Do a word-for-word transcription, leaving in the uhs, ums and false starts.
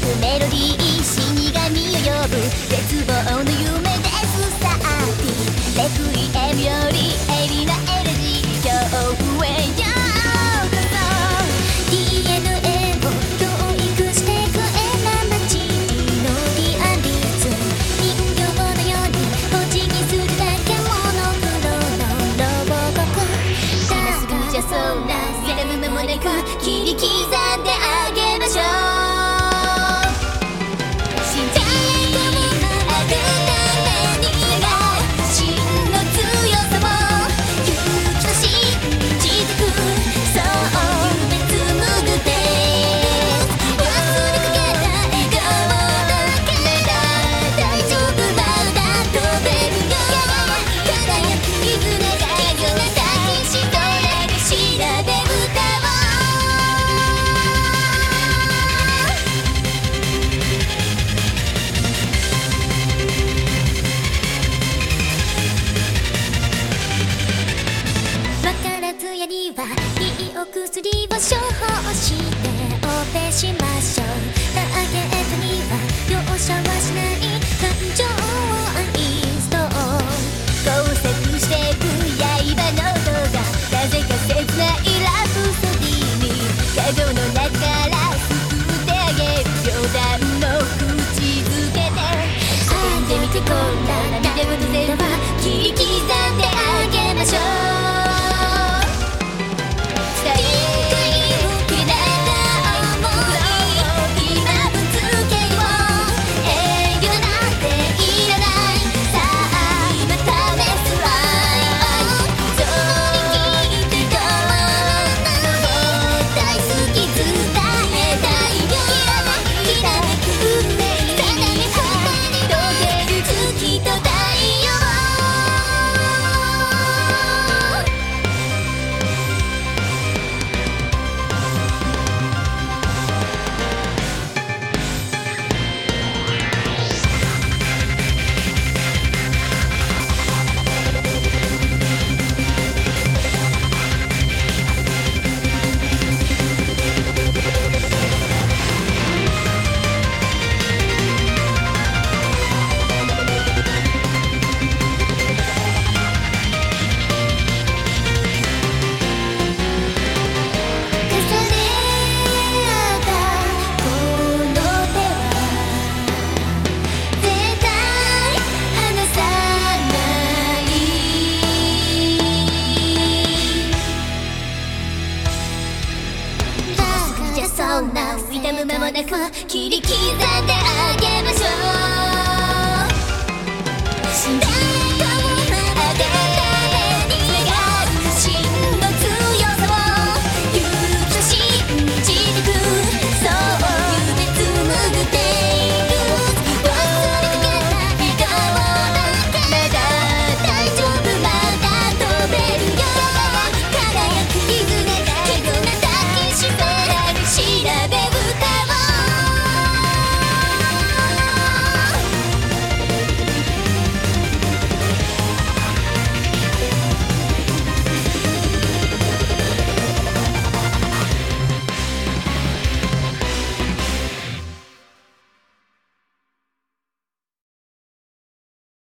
くメロディー死神を呼ぶ絶望の夢ですさあレクイエムより鋭利なエレジー恐怖へようこそ ディーエヌエー を教育してくえな街のリアリズム人形のようにお辞儀するだけモノクロのロボココ今すぐじゃそうな痛む間もなく切り刻んであげましょういいお薬を処方してオペしましょうターゲットには容赦はしない感情をアインストール交錯してく刃の音がなぜか切ないラプソディに影の中から救ってあげる冗談の口づけで叫んでみてこんな涙をゼロは切り刻んであげましょうそんな痛む間もなく切り刻んであげる